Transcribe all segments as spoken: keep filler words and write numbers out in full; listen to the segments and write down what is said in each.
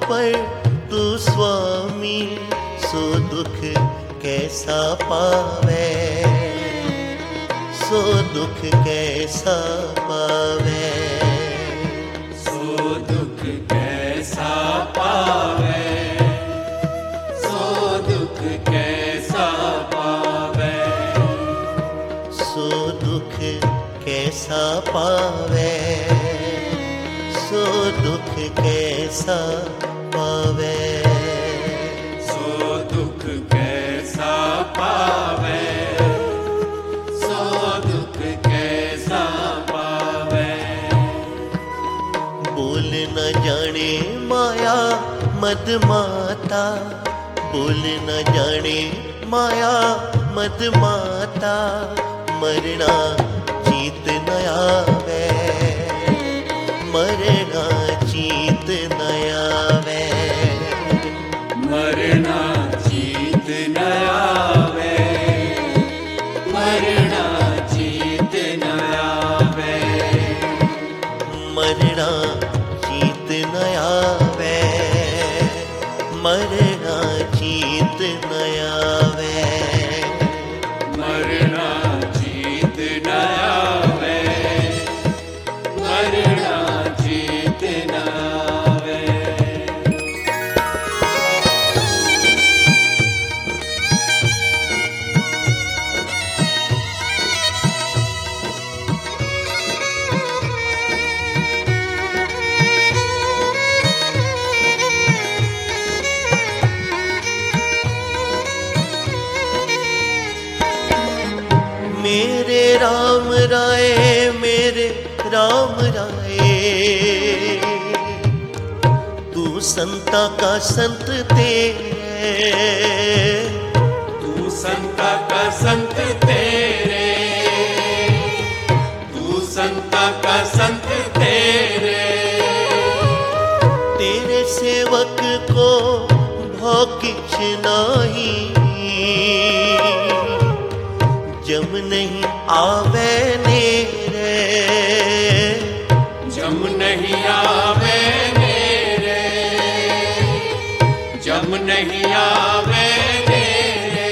पर तू स्वामी, सो दुख कैसा पावे, सो दुख कैसा पावे, सो दुख कैसा पावे, सो दुख कैसा पावे, सो दुख कैसा पावे, सो दुख कैसा पावे, सो दुख कैसा पावे, सो दुख कैसा पावे। बोल न जाने माया मद माता, बोल न जाने माया मद माता, मरना जीत न आवे, मरना जीत न आवे, मरना जीत न आवे, मरना जीत न आवे, मरना जीत न आवे, मरना जीत न आवे, मरना जीत न आवे, मरना जीत न आवे। मेरे राम राय, मेरे राम राय, तू संता का संत तेरे, तू संता का संत तेरे, तू संता का संत तेरे, तेरे सेवक को भौ किछ नाही, जम नहीं आवे नेरे, जम नहीं आवे मेरे, जम नहीं आवे मेरे,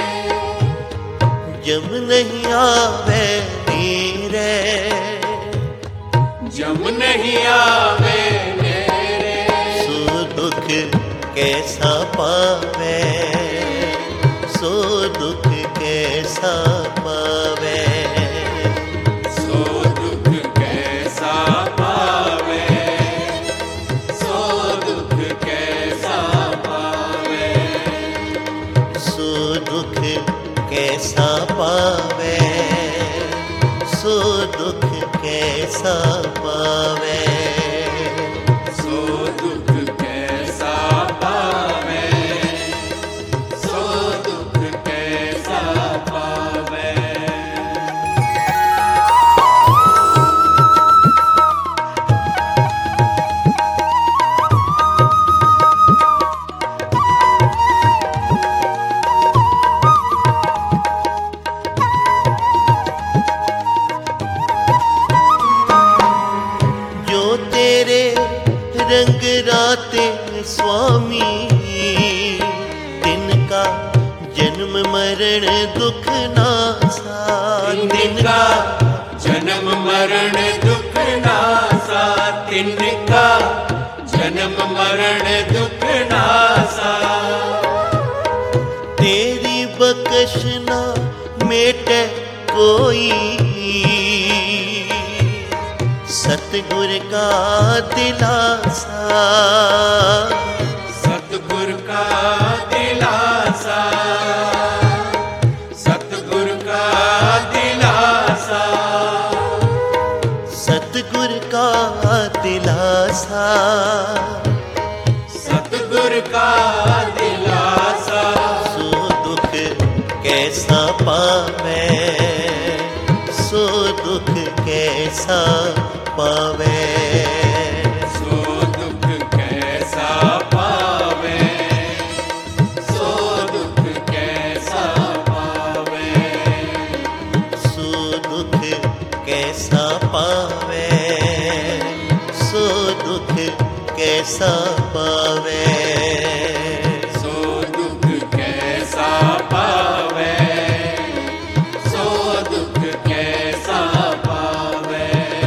जम नहीं आवे नेरे, जम नहीं आवे मेरे, सो दुख कैसा पावे, सो दुख कैसा पावे, सो दुख कैसा पावे, सो दुख कैसा पावे, सो दुख कैसा पावे, सो दुख कैसा पावे, सो दुख कैसा पावे, सो दुख कैसा पावे। जो तेरे रंग राते स्वामी, तिनका जन्म मरण दुख नासा, तिनका जन्म मरण दुख नासा, तिनका जन्म मरण दुख नासा, तेरी बकश ना मेटे कोई, सतगुर का दिलासा, सतगुर का दिलासा, सतगुर का दिलासा, सतगुर का दिलासा, सतगुर का दिलासा, सो दुख कैसा पावे, सो दुख कैसा पावे, सो दुख कैसा पावे, सो दुख कैसा पावे, सो दुख कैसा पावे, सो दुख कैसा पावे। पावे। सो दुख कैसा पावे, सो दुख कैसा पावे।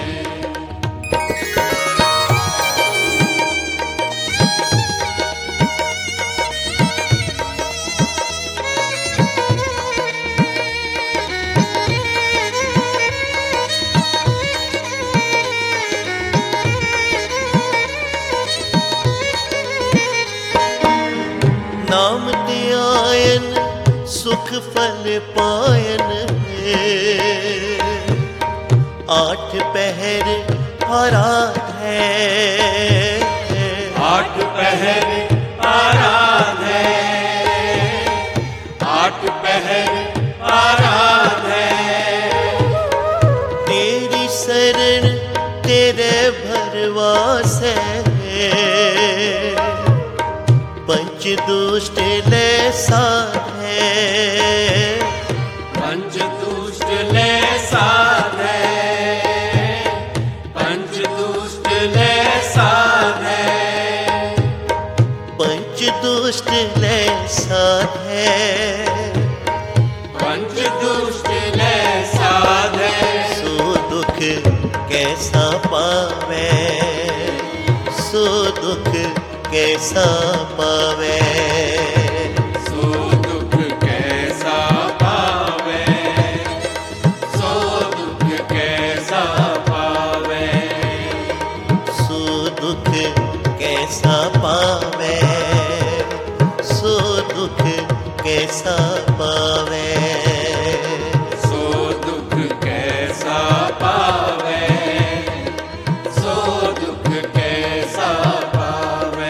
नाम ते आयन सुख फल पायन है, आठ पहर आराध है। आठ पहर आराध है, आठ पहर आराध है। तेरी शरण तेरे भरवास है, पंच दुष्ट ले साध है। पंच दुष्ट ले साध है, पंच दुष्ट ले साध है। पंच दुष्ट ले साध है, पंच दुष्ट ले साध है। सो दुख कैसा पावे, सो दुख कैसा पावे। सो दुख कैसा पावे, सो दुख कैसा पावे। सो दुख कैसा पावे, सो दुख कैसा पावे। सो दुख कैसा पावे, सो दुख कैसा पावे।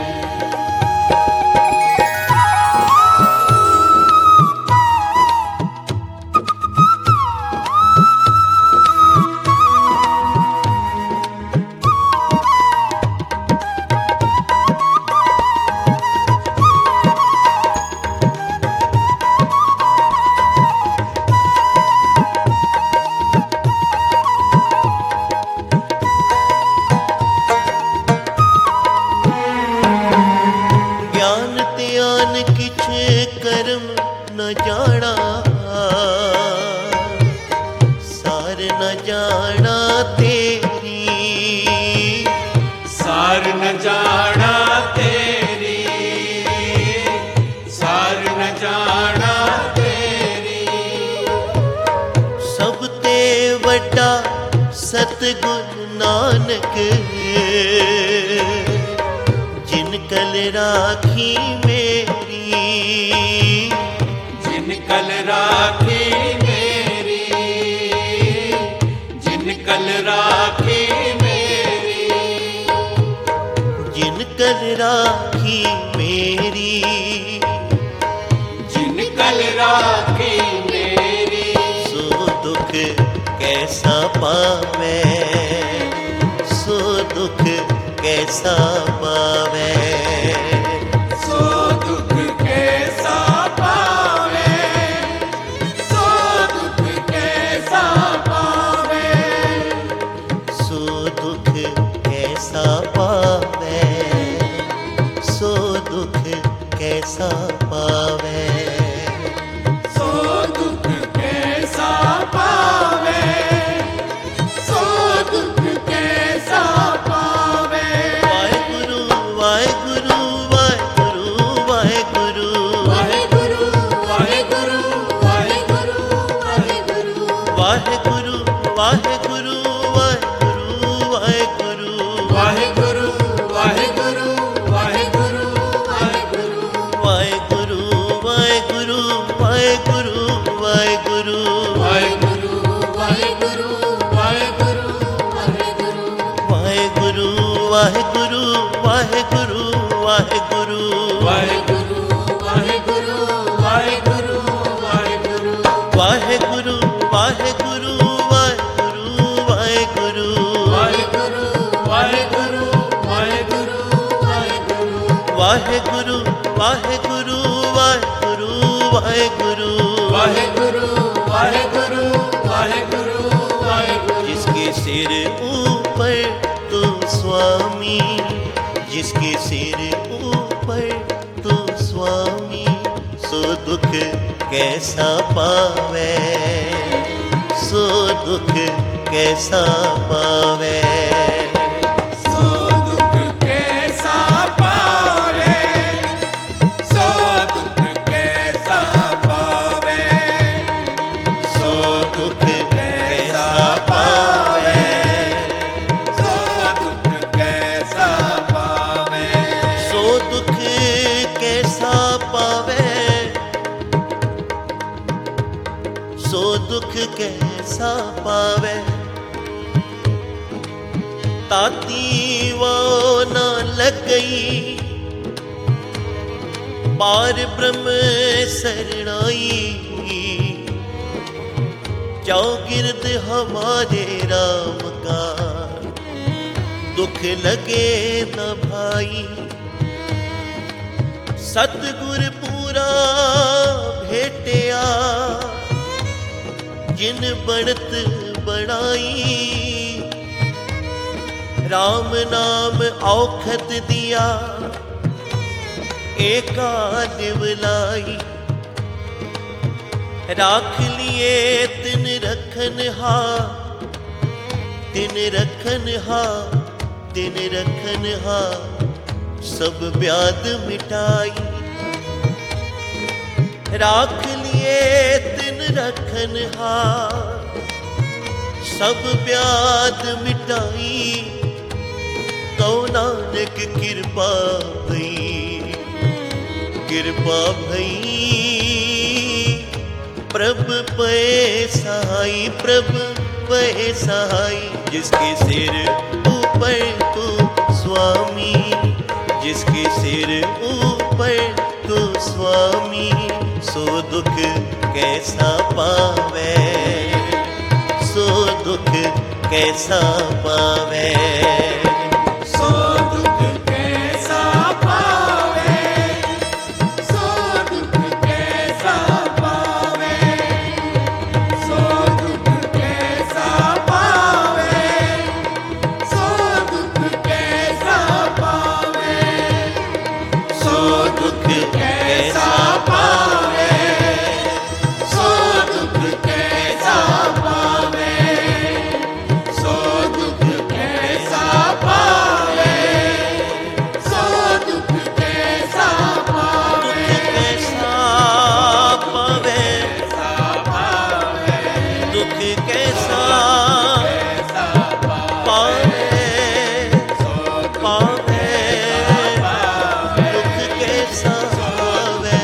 ज्ञान त्यान किछ कर्म न जाना, सार न जाना तेरी। सार न जाना तेरी, सार न जाना तेरी। सब ते वड्डा सतगुरु नानक, जिन कल राखी मेरी। जिन कल राखी मेरी, जिन कल राखी मेरी। जिन कल राखी मेरी, जिन कल राखी मेरी। सो दुख कैसा पावे, सो दुख कैसा पावे। सो दुख कैसा पावे, सो दुख कैसा पावे। सो दुख कैसा पावे, सो दुख कैसा पावे। सो दुख कैसा पावे, सो दुख कैसा पावे। वाहेगुरु वाहेगुरु वाहेगुरु वाहेगुरु वाहेगुरु वाहेगुरु वाहेगुरु वाहेगुरु। वाहेगुरु वाहेगुरु वाहेगुरु वाहेगुरु वाहेगुरु वाहेगुरु वाहेगुरु वाहेगुरु। वाहेगुरु वाहेगुरु वाहेगुरु वाहेगुरु वाहेगुरु वाहेगुरु वाहेगुरु वाहेगुरु। वाहेगुरु वाहेगुरु वाहेगुरु वाहेगुरु वाहेगुरु वाहेगुरु वाहेगुरु वाहेगुरु। वाहेगुरु वाहेगुरु वाहेगुरु वाहेगुरु वाहेगुरु वाहेगुरु वाहेगुरु वाहेगुरु वाहेगुरु वाहेगुरु वाहेगुरु वाहेगुरु वाहेगुरु वाहेगुरु। जिसके सिर ऊपर तू स्वामी, जिसके सिर कैसा पावे, सो दुख कैसा पावे। सो दुख कैसा पावे, सो दुख कैसा पावे, सो दुख कैसा पावे, सो दुख कैसा पावे, सो दुख कैसा पावे, सो दुख कैसा पावे। ताती वो न लग गई, पार ब्रह्म शरणाई, जाओ गिरद हमारे राम का, दुख लगे न भाई। सतगुर पूरा भेटिया, जिन बनत बनाई, राम नाम औखत दिया, एका निवलाई। राख लिए तिन रखन हा, तिन रखन हा, तिन रखन हा, सब ब्याद मिटाई। राख लिए तिन रखन हा, सब ब्याद मिटाई। कौ नानक कृपा भई, कृपा भई, प्रभ पे सहाई, प्रभ पे सहाई। जिसके सिर ऊपर तू स्वामी, जिसके सिर ऊपर तू स्वामी, सो दुख कैसा पावे, सो दुख कैसा पावे। सो दुख कैसा पावे, सो दुख कैसा पावे, सो दुख कैसा पावे, सो दुख कैसा पावे, सो दुख कैसा पावे, सो दुख कैसा पावे, सो दुख कैसा पावे, सो दुख कैसा पावे, दुख कैसा पावे, दुख कैसा पावे, पावे, दुख कैसा पावे,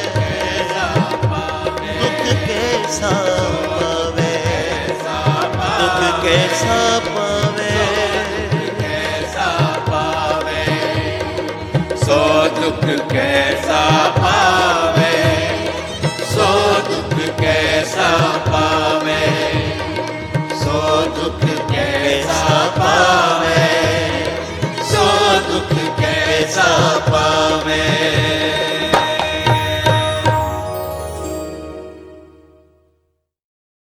दुख कैसा पावे, दुख कैसा पावे। कैसा पावे, सो दुख कैसा पावे, सो दुख कैसा पावे, सो दुख कैसा पावे, सो दुख कैसा पावे।